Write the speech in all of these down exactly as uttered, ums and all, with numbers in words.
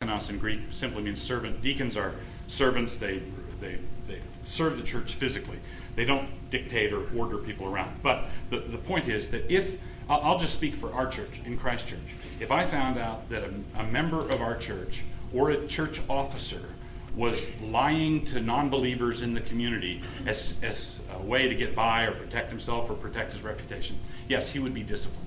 diakonos in Greek simply means servant. Deacons are servants. They they they serve the church physically. They don't dictate or order people around. But the, the point is that if, I'll, I'll just speak for our church, in Christ Church, if I found out that a, a member of our church or a church officer was lying to non-believers in the community as, as a way to get by or protect himself or protect his reputation, yes, he would be disciplined.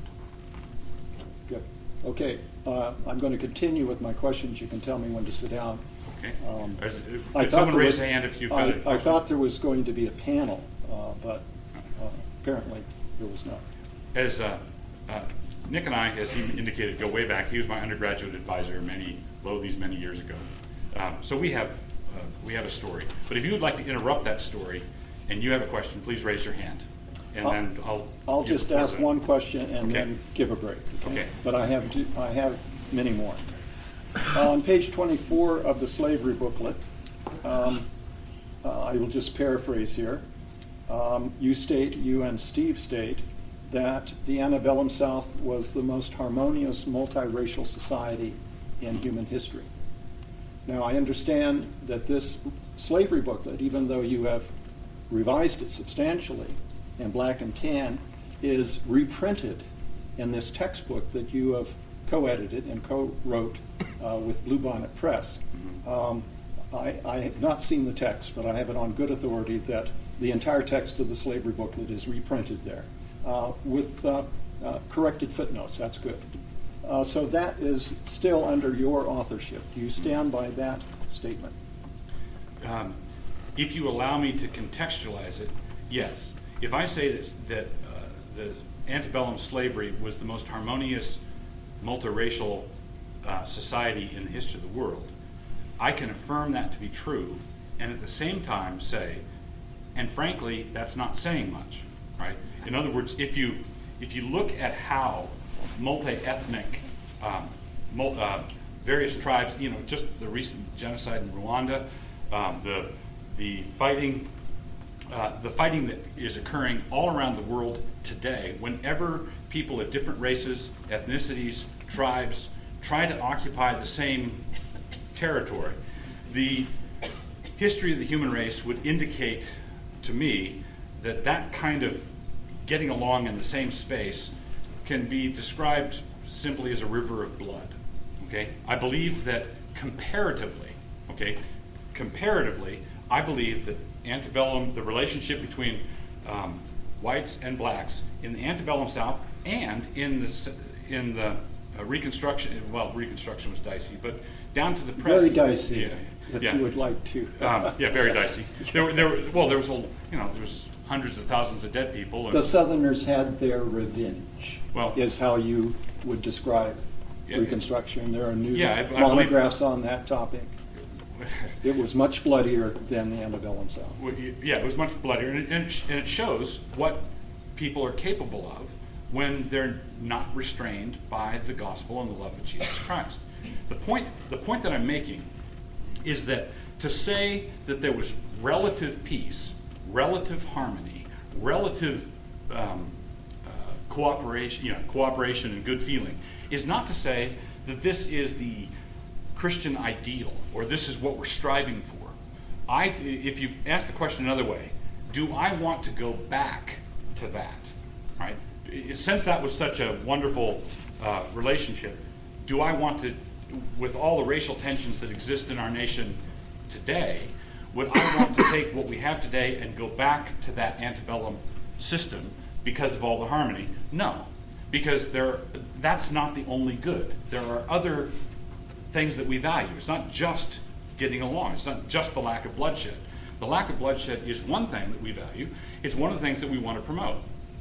Good. Okay, uh, I'm going to continue with my questions. You can tell me when to sit down. Okay. Um, Could someone raise a hand if you've got I, a question? I thought there was going to be a panel, uh, but uh, apparently there was not. As uh, uh, Nick and I, as he indicated, go way back. He was my undergraduate advisor many, lo, these many years ago. Um, so we have uh, we have a story. But if you would like to interrupt that story and you have a question, please raise your hand. And I'll, then I'll I'll give just the floor ask to- one question and Okay. then give a break. Okay. But I have to, I have many more. Uh, on page twenty-four of the slavery booklet, um, uh, I will just paraphrase here. Um, you state, you and Steve state, that the antebellum South was the most harmonious multiracial society in human history. Now, I understand that this slavery booklet, even though you have revised it substantially in black and tan, is reprinted in this textbook that you have co-edited and co-wrote uh, with Bluebonnet Press. Um, I, I have not seen the text, but I have it on good authority that the entire text of the slavery booklet is reprinted there uh, with uh, uh, corrected footnotes. That's good. Uh, so that is still under your authorship. Do you stand by that statement? Um, if you allow me to contextualize it, yes. If I say this, that uh, the antebellum slavery was the most harmonious multiracial uh, society in the history of the world, I can affirm that to be true, and at the same time say, and frankly, that's not saying much, right? In other words, if you if you look at how multi-ethnic, um, mul- uh, various tribes, you know, just the recent genocide in Rwanda, um, the the fighting, uh, the fighting that is occurring all around the world today. Whenever people of different races, ethnicities, tribes try to occupy the same territory, the history of the human race would indicate to me that that kind of getting along in the same space can be described simply as a river of blood. Okay, I believe that comparatively, okay, comparatively, I believe that antebellum, the relationship between um, whites and blacks in the antebellum South and in the s- in the uh, Reconstruction, well, Reconstruction was dicey, but down to the present, Very dicey. yeah, That yeah. you would like to. um, yeah, very dicey. There were, there were, well, there was a, you know, there was hundreds of thousands of dead people. And, The Southerners had their revenge, Well- is how you would describe Yeah. Reconstruction. There are new Yeah, I- I believe- monographs on that topic. It was much bloodier than the antebellum South. Well, y- yeah, it was much bloodier, and it, and it sh- and it shows what people are capable of when they're not restrained by the gospel and the love of Jesus Christ. The point, the point that I'm making is that to say that there was relative peace, relative harmony, relative um, uh, cooperation, you know, cooperation and good feeling, is not to say that this is the Christian ideal or this is what we're striving for. I, if you ask the question another way, do I want to go back to that? Right? Since that was such a wonderful uh, relationship, do I want to, with all the racial tensions that exist in our nation today, would I want to take what we have today and go back to that antebellum system because of all the harmony? No, because there, that's not the only good. There are other things that we value. It's not just getting along. It's not just the lack of bloodshed. The lack of bloodshed is one thing that we value. It's one of the things that we want to promote.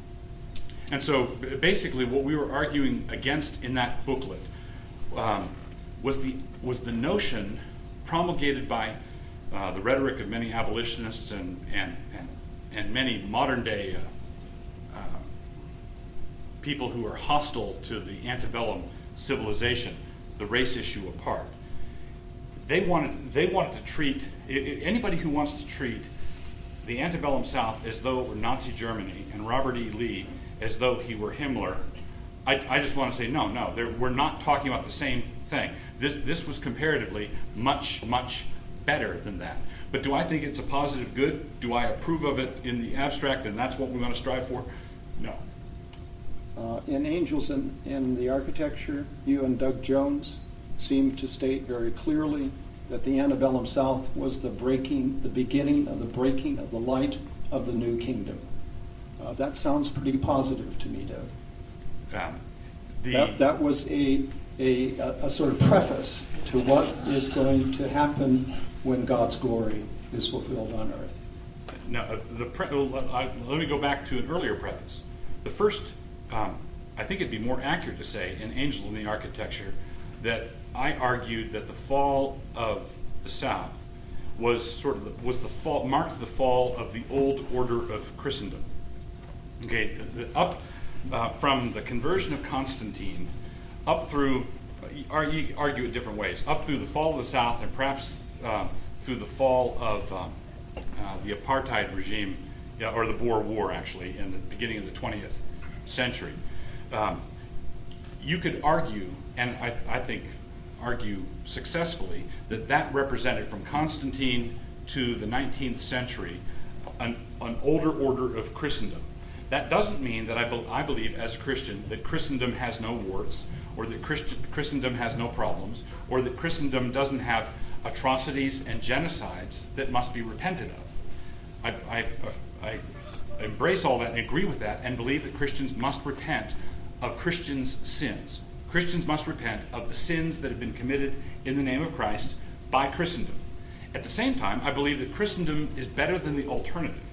And so b- basically what we were arguing against in that booklet um, was the was the notion promulgated by uh, the rhetoric of many abolitionists and and and, and many modern day uh, uh, people who are hostile to the antebellum civilization, the race issue apart. They wanted they wanted to treat I- I- anybody who wants to treat the antebellum South as though it were Nazi Germany and Robert E. Lee as though he were Himmler. I, I just want to say no, no. We're not talking about the same thing. This, this was comparatively much, much better than that. But do I think it's a positive good? Do I approve of it in the abstract and that's what we want to strive for? No. Uh, in Angels in, in the Architecture, you and Doug Jones seem to state very clearly that the antebellum South was the breaking, the beginning of the breaking of the light of the new kingdom. Uh, that sounds pretty positive to me, Doug. Um, the, that, that was a, a, a sort of preface to what is going to happen when God's glory is fulfilled on earth. Now, the pre- uh, let me go back to an earlier preface. The first, um, I think it'd be more accurate to say in Angels in the Architecture that I argued that the fall of the South was sort of the, was the fall marked the fall of the old order of Christendom. Okay, the, the, up uh, from the conversion of Constantine, up through argue, argue it different ways, up through the fall of the South, and perhaps uh, through the fall of um, uh, the apartheid regime, yeah, or the Boer War, actually, in the beginning of the twentieth century. Um, you could argue, and I, I think argue successfully, that that represented from Constantine to the nineteenth century an, an older order of Christendom. That doesn't mean that I, be, I believe as a Christian that Christendom has no warts, or that Christ, Christendom has no problems, or that Christendom doesn't have atrocities and genocides that must be repented of. I, I, I embrace all that and agree with that and believe that Christians must repent of Christians' sins. Christians must repent of the sins that have been committed in the name of Christ by Christendom. At the same time, I believe that Christendom is better than the alternative.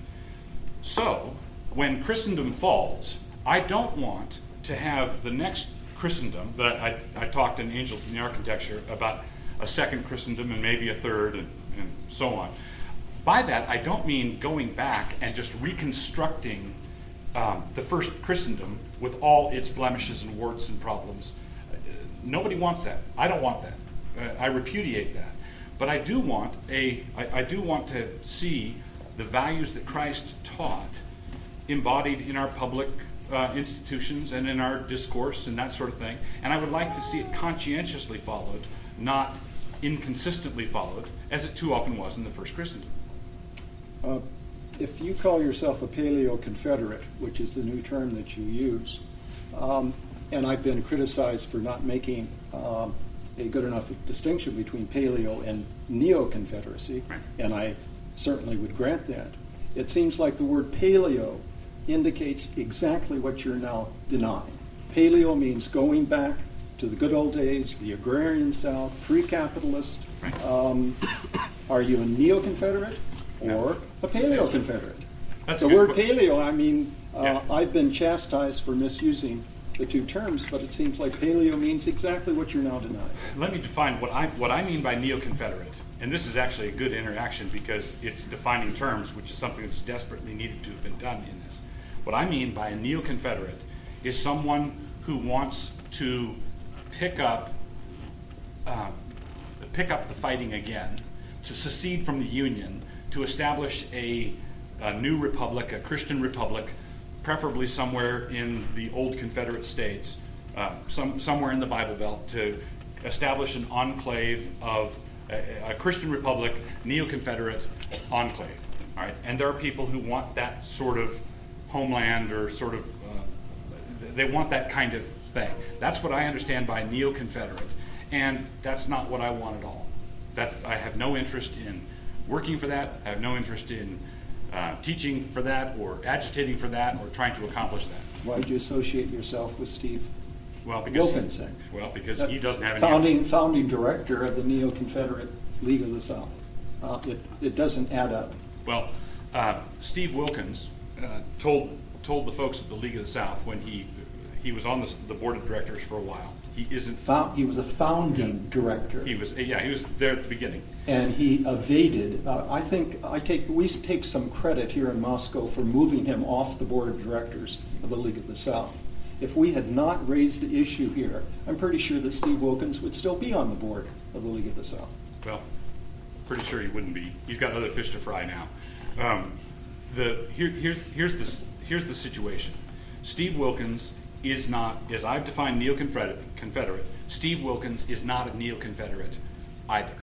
So, when Christendom falls, I don't want to have the next Christendom, that I, I, I talked in Angels in the Architecture about a second Christendom and maybe a third and, and so on. By that, I don't mean going back and just reconstructing um, the first Christendom with all its blemishes and warts and problems. Uh, nobody wants that. I don't want that. Uh, I repudiate that. But I do want a. I, I do want to see the values that Christ taught embodied in our public uh, institutions and in our discourse and that sort of thing. And I would like to see it conscientiously followed, not inconsistently followed, as it too often was in the first Christendom. Uh, if you call yourself a paleo-confederate, which is the new term that you use, um, and I've been criticized for not making um, a good enough distinction between paleo and neo-confederacy, right, and I certainly would grant that, it seems like the word paleo indicates exactly what you're now denying. Paleo means going back to the good old days, the agrarian South, pre-capitalist. Right. Um, are you a neo-confederate or No. a paleo-confederate? That's the a good word que- paleo, I mean, uh, Yeah. I've been chastised for misusing the two terms, but it seems like paleo means exactly what you're now denying. Let me define what I what I mean by neo-Confederate. And this is actually a good interaction because it's defining terms, which is something that's desperately needed to have been done in this. What I mean by a neo-Confederate is someone who wants to pick up uh, pick up the fighting again, to secede from the Union, to establish a, a new republic, a Christian republic, preferably somewhere in the old Confederate states, uh, some, somewhere in the Bible Belt, to establish an enclave of a, a Christian republic, neo-Confederate enclave. All right, and there are people who want that sort of homeland or sort of, uh, they want that kind of thing. That's what I understand by neo-Confederate, and that's not what I want at all. That's, I have no interest in working for that. I have no interest in uh, teaching for that or agitating for that or trying to accomplish that. Why do you associate yourself with Steve Well, because Wilkinson? well, because he doesn't have any founding founding director of the Neo-Confederate League of the South. Uh, it it doesn't add up. Well, uh, Steve Wilkins uh, told told the folks at the League of the South when he he was on the, the board of directors for a while. He isn't. Found, he was a founding director. He was. Yeah, he was there at the beginning. And he evaded. Uh, I think I take we take some credit here in Moscow for moving him off the board of directors of the League of the South. If we had not raised the issue here, I'm pretty sure that Steve Wilkins would still be on the board of the League of the South. Well, pretty sure he wouldn't be. He's got other fish to fry now. Um, the here, here's here's this here's the situation. Steve Wilkins is not, as I've defined neo-Confederate, Confederate, Steve Wilkins is not a neo-Confederate either.